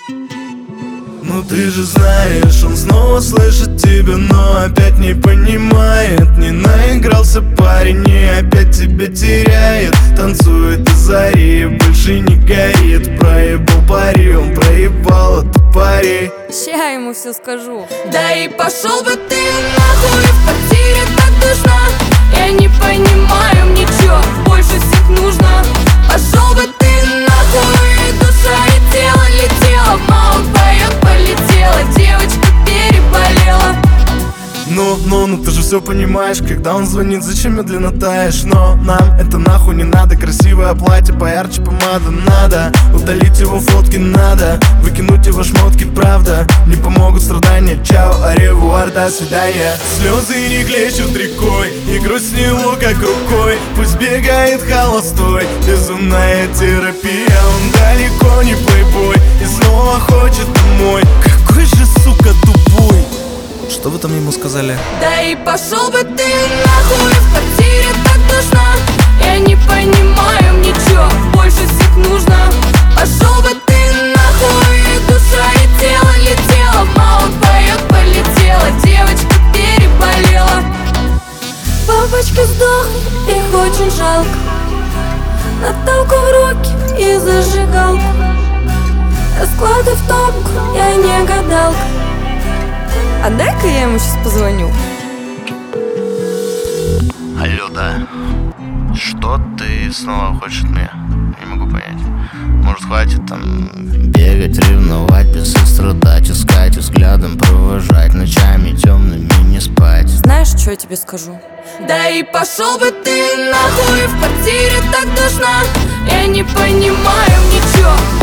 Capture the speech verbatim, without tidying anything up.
Ну ты же знаешь, он снова слышит тебя, но опять не понимает. Не наигрался парень и опять тебя теряет. Танцует до зари, больше не горит. Проебал пари, он проебал это пари. Ща ему все скажу. Да и пошел бы ты нахуй, в квартире так душно. Я не понимаю, мне чё больше всех нужно. Пошел бы ты нахуй, душа и тело летела. Маут поет, полетела, девочка переболела. Ну, ну, ну ты же все понимаешь, когда он звонит, зачем медленно таешь? Но нам это нахуй не надо. Красивое платье, поярче помада надо. Удалить его фотки надо, выкинуть его шмотки, правда. Не помогут страдания, чао, аревуар, до свидания. Слезы не клещут рекой, и грусть сняло как рукой. Пусть бегает холостой, безумная терапия. Он далеко не плейбой и снова хочет домой. Какой же, сука, тупой. Что вы там ему сказали? Да и пошел бы ты нахуй, в квартире так душно. Я не понимаю, мне чё больше всех нужно. Пошел бы ты нахуй, душа и тело летела. Маут поет, полетела, девочка переболела. Папочка сдохнет, их очень жалко. Наталку в руки и зажигалку. Расклады в топку, я не гадалка. А дай-ка я ему сейчас позвоню. Алло, да. Что ты снова хочешь от меня? Не могу понять. Может, хватит там бегать, ревновать, писать, страдать, искать, взглядом провожать, ночами темными не спать. Знаешь, что я тебе скажу? Да и пошел бы ты нахуй, в квартире так душно. Я не понимаю, мне чё